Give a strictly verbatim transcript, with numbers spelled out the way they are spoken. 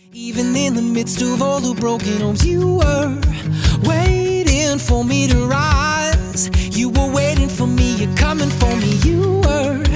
Even in the midst of all the broken homes, you were waiting for me to rise. You were waiting for me, you're coming for me. You were